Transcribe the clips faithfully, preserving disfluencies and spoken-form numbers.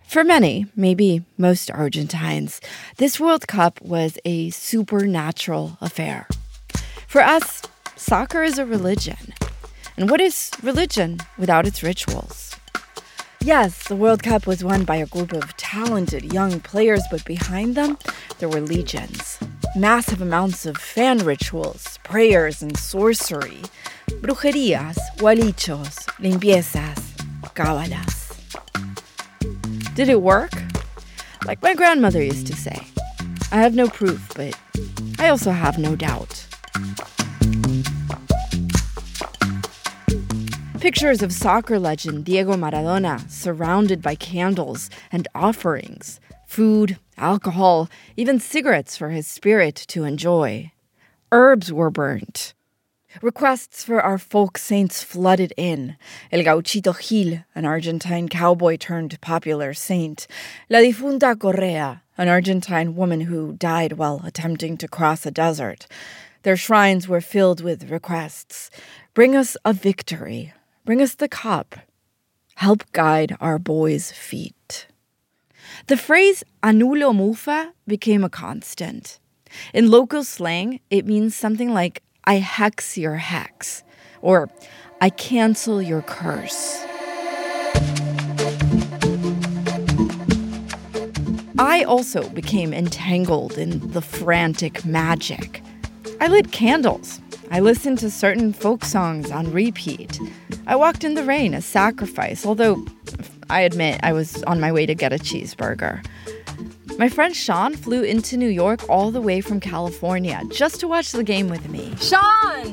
For many, maybe most Argentines, this World Cup was a supernatural affair. For us, soccer is a religion. And what is religion without its rituals? Yes, the World Cup was won by a group of talented young players, but behind them, there were legions. Massive amounts of fan rituals, prayers, and sorcery. Brujerías, hualichos, limpiezas, cábalas. Did it work? Like my grandmother used to say, I have no proof, but I also have no doubt. Pictures of soccer legend Diego Maradona surrounded by candles and offerings, food, alcohol, even cigarettes for his spirit to enjoy. Herbs were burnt. Requests for our folk saints flooded in. El Gauchito Gil, an Argentine cowboy turned popular saint. La Difunta Correa, an Argentine woman who died while attempting to cross a desert. Their shrines were filled with requests. Bring us a victory. Bring us the cup. Help guide our boys' feet. The phrase anulo mufa became a constant. In local slang, it means something like, I hex your hex, or I cancel your curse. I also became entangled in the frantic magic. I lit candles. I listened to certain folk songs on repeat. I walked in the rain, a sacrifice, although I admit I was on my way to get a cheeseburger. My friend Sean flew into New York all the way from California just to watch the game with me. Sean!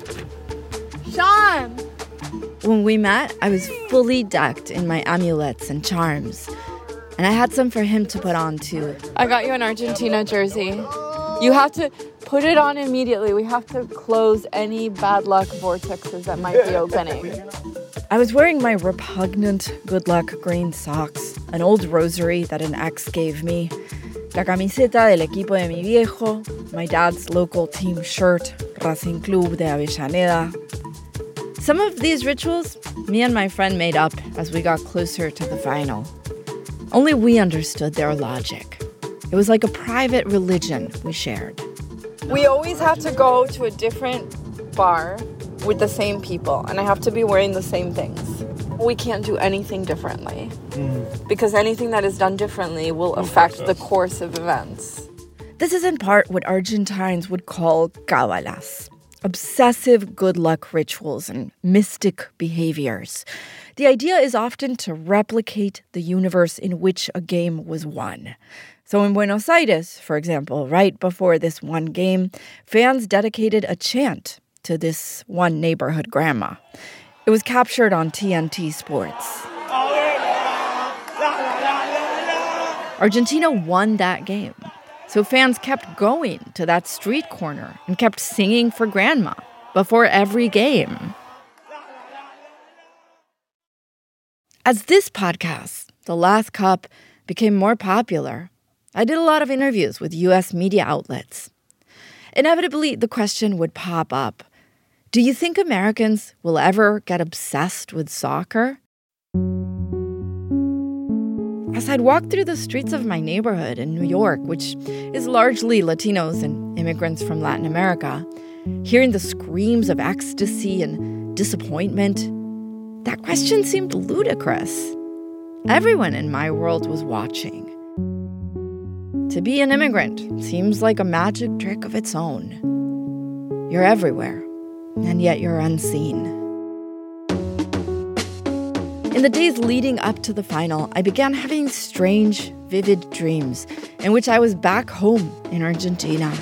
Sean! When we met, I was fully decked in my amulets and charms. And I had some for him to put on, too. I got you an Argentina jersey. You have to put it on immediately. We have to close any bad luck vortexes that might be opening. I was wearing my repugnant good luck green socks, an old rosary that an ex gave me, la camiseta del equipo de mi viejo, my dad's local team shirt, Racing Club de Avellaneda. Some of these rituals, me and my friend made up as we got closer to the final. Only we understood their logic. It was like a private religion we shared. We always have to go to a different bar with the same people, and I have to be wearing the same things. We can't do anything differently, mm. because anything that is done differently will affect the course of events. This is in part what Argentines would call cábalas, obsessive good luck rituals and mystic behaviors. The idea is often to replicate the universe in which a game was won. So in Buenos Aires, for example, right before this one game, fans dedicated a chant to this one neighborhood grandma. It was captured on T N T Sports. Argentina won that game, so fans kept going to that street corner and kept singing for grandma before every game. As this podcast, The Last Cup, became more popular, I did a lot of interviews with U S media outlets. Inevitably, the question would pop up. Do you think Americans will ever get obsessed with soccer? As I'd walk through the streets of my neighborhood in New York, which is largely Latinos and immigrants from Latin America, hearing the screams of ecstasy and disappointment, that question seemed ludicrous. Everyone in my world was watching. To be an immigrant seems like a magic trick of its own. You're everywhere, and yet you're unseen. In the days leading up to the final, I began having strange, vivid dreams in which I was back home in Argentina.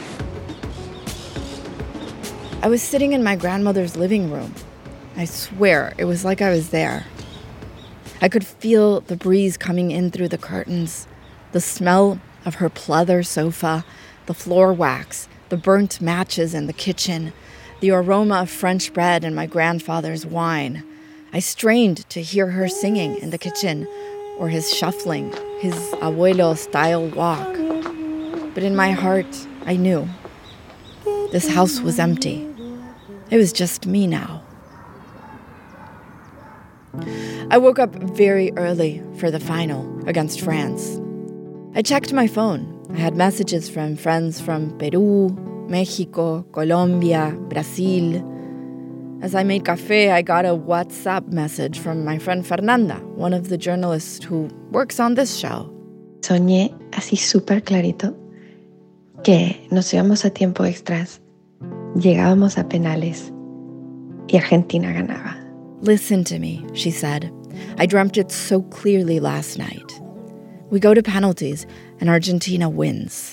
I was sitting in my grandmother's living room. I swear, it was like I was there. I could feel the breeze coming in through the curtains, the smell of her pleather sofa, the floor wax, the burnt matches in the kitchen, the aroma of French bread and my grandfather's wine. I strained to hear her singing in the kitchen or his shuffling, his abuelo-style walk. But in my heart, I knew. This house was empty. It was just me now. I woke up very early for the final against France. I checked my phone. I had messages from friends from Peru, Mexico, Colombia, Brazil. As I made café, I got a WhatsApp message from my friend Fernanda, one of the journalists who works on this show. Soñé así súper clarito que nos íbamos a tiempo extras, llegábamos a penales y Argentina ganaba. Listen to me, she said. I dreamt it so clearly last night. We go to penalties and Argentina wins.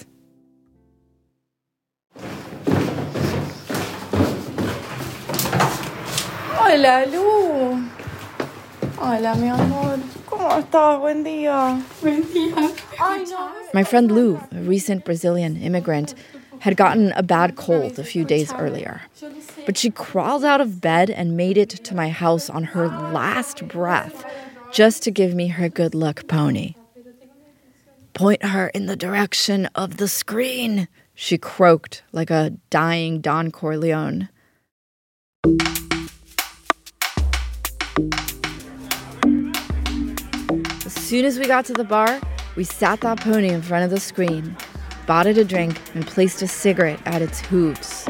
Hola, Lu. Hola, mi amor. ¿Cómo estás? Buen día. Buen día. Ay, no. My friend Lu, a recent Brazilian immigrant, had gotten a bad cold a few days earlier. But she crawled out of bed and made it to my house on her last breath just to give me her good luck pony. Point her in the direction of the screen, she croaked like a dying Don Corleone. As soon as we got to the bar, we sat that pony in front of the screen, bought it a drink, and placed a cigarette at its hooves.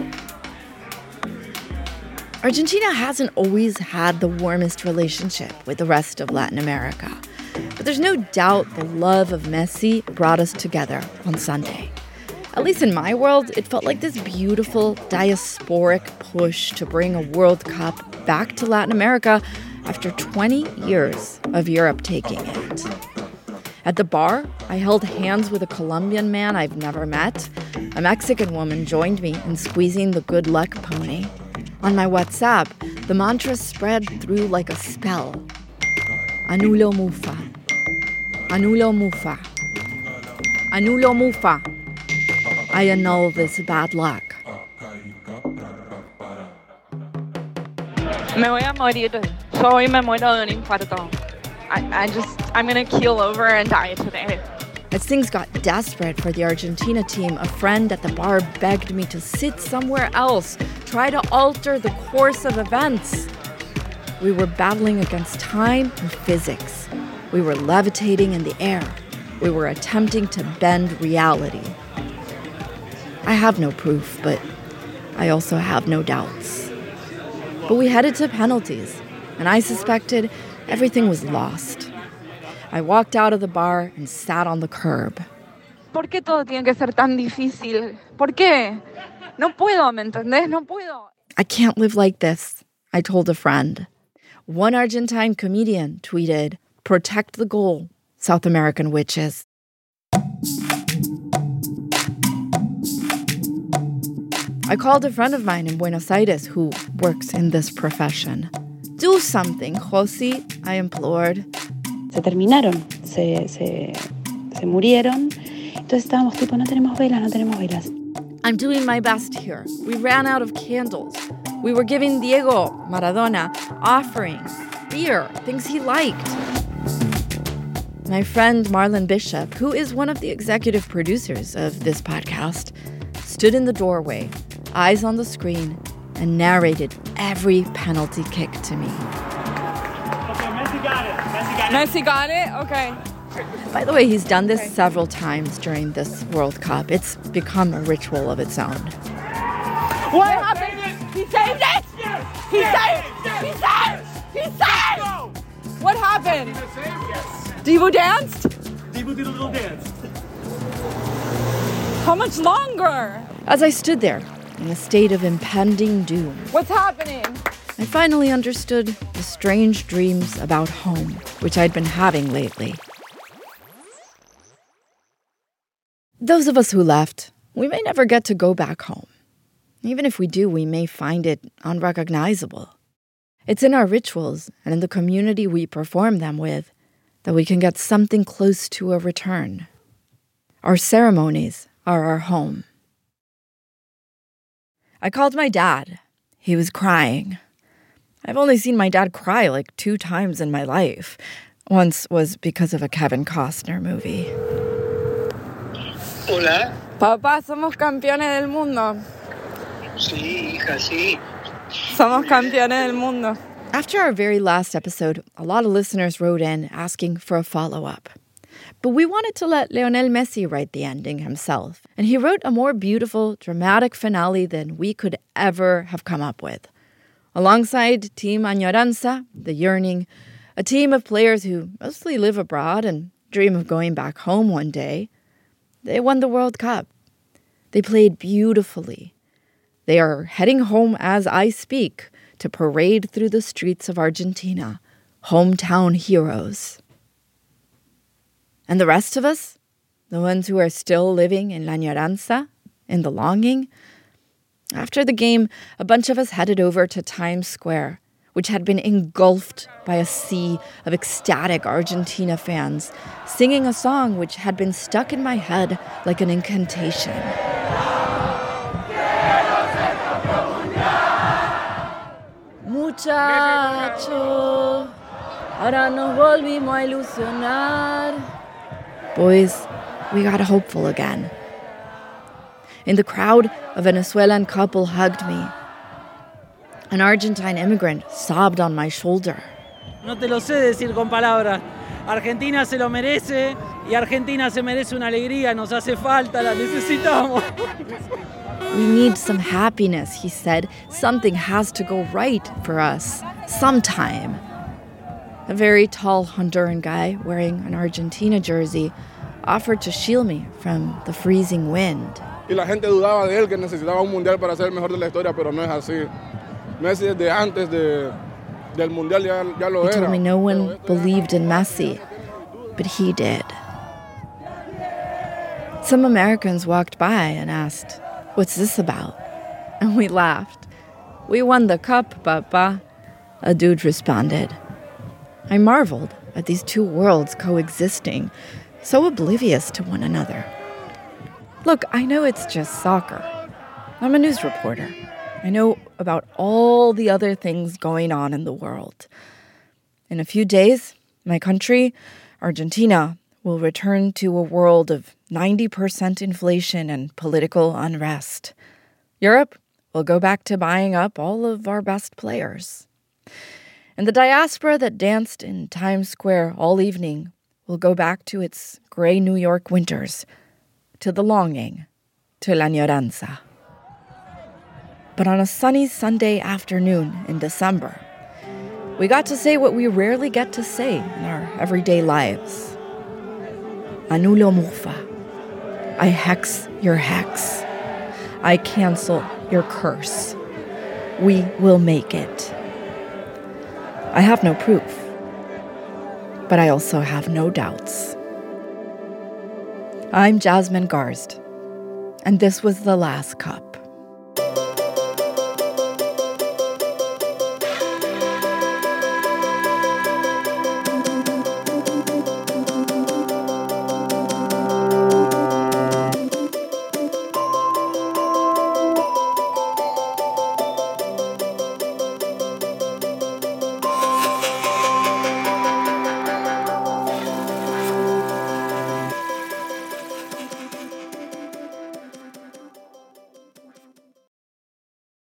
Argentina hasn't always had the warmest relationship with the rest of Latin America. But there's no doubt the love of Messi brought us together on Sunday. At least in my world, it felt like this beautiful diasporic push to bring a World Cup back to Latin America after twenty years of Europe taking it. At the bar, I held hands with a Colombian man I've never met. A Mexican woman joined me in squeezing the good luck pony. On my WhatsApp, the mantra spread through like a spell. Anulo mufa. Anulo mufa. Anulo mufa. I annul this bad luck. Me voy a morir. Yo hoy me muero de un infarto. I, I just, I'm gonna keel over and die today. As things got desperate for the Argentina team, a friend at the bar begged me to sit somewhere else, try to alter the course of events. We were battling against time and physics. We were levitating in the air. We were attempting to bend reality. I have no proof, but I also have no doubts. But we headed to penalties, and I suspected everything was lost. I walked out of the bar and sat on the curb. ¿Por qué todo tiene que ser tan difícil? ¿Por qué? No puedo, ¿me entendés? No puedo. I can't live like this, I told a friend. One Argentine comedian tweeted, "Protect the goal, South American witches." I called a friend of mine in Buenos Aires who works in this profession. Do something, Josie, I implored. Se terminaron, se, se, se murieron. Entonces estábamos tipo, no tenemos velas, no tenemos velas. I'm doing my best here. We ran out of candles. We were giving Diego Maradona offerings, beer, things he liked. My friend Marlon Bishop, who is one of the executive producers of this podcast, stood in the doorway, eyes on the screen, and narrated every penalty kick to me. Okay, Messi got it. Messi got it. Messi got it? Okay. By the way, he's done this several times during this World Cup. It's become a ritual of its own. What happened? He saved it! Yes! He yes! saved! Yes! He saved! He saved! Go! What happened? Yes. Dibu danced? Dibu did a little dance. How much longer? As I stood there, in a state of impending doom, What's happening? I finally understood the strange dreams about home, which I'd been having lately. Those of us who left, we may never get to go back home. Even if we do, we may find it unrecognizable. It's in our rituals and in the community we perform them with that we can get something close to a return. Our ceremonies are our home. I called my dad. He was crying. I've only seen my dad cry like two times in my life. Once was because of a Kevin Costner movie. Hola. Papá, somos campeones del mundo. Sí, hija, sí. Somos campeones del mundo. After our very last episode, a lot of listeners wrote in asking for a follow-up. But we wanted to let Lionel Messi write the ending himself, and he wrote a more beautiful, dramatic finale than we could ever have come up with. Alongside Team Añoranza, the Yearning, a team of players who mostly live abroad and dream of going back home one day, they won the World Cup. They played beautifully. They are heading home as I speak to parade through the streets of Argentina, hometown heroes. And the rest of us, the ones who are still living in La Añoranza, in the longing, after the game, a bunch of us headed over to Times Square, which had been engulfed by a sea of ecstatic Argentina fans, singing a song which had been stuck in my head like an incantation. Muchacho, ahora nos volvimos a ilusionar. Boys, we got hopeful again. In the crowd, a Venezuelan couple hugged me. An Argentine immigrant sobbed on my shoulder. No te lo sé decir con palabras. Argentina se lo merece y Argentina se merece una alegría. Nos hace falta, la necesitamos. We need some happiness, he said. Something has to go right for us. Sometime. A very tall Honduran guy wearing an Argentina jersey offered to shield me from the freezing wind. Y la gente dudaba de él, que necesitaba un mundial para ser el mejor de la historia, pero no es así. Messi desde antes de, del mundial ya, ya lo He era. told me no one believed in Messi, but he did. Some Americans walked by and asked, "What's this about?" And we laughed. "We won the cup, papa," a dude responded. I marveled at these two worlds coexisting, so oblivious to one another. Look, I know it's just soccer. I'm a news reporter. I know about all the other things going on in the world. In a few days, my country, Argentina, will return to a world of ninety percent inflation and political unrest. Europe will go back to buying up all of our best players. And the diaspora that danced in Times Square all evening will go back to its gray New York winters, to the longing, to La Añoranza. But on a sunny Sunday afternoon in December, we got to say what we rarely get to say in our everyday lives. Annulo mufa. I hex your hex. I cancel your curse. We will make it. I have no proof, but I also have no doubts. I'm Jasmine Garsd, and this was The Last Cup.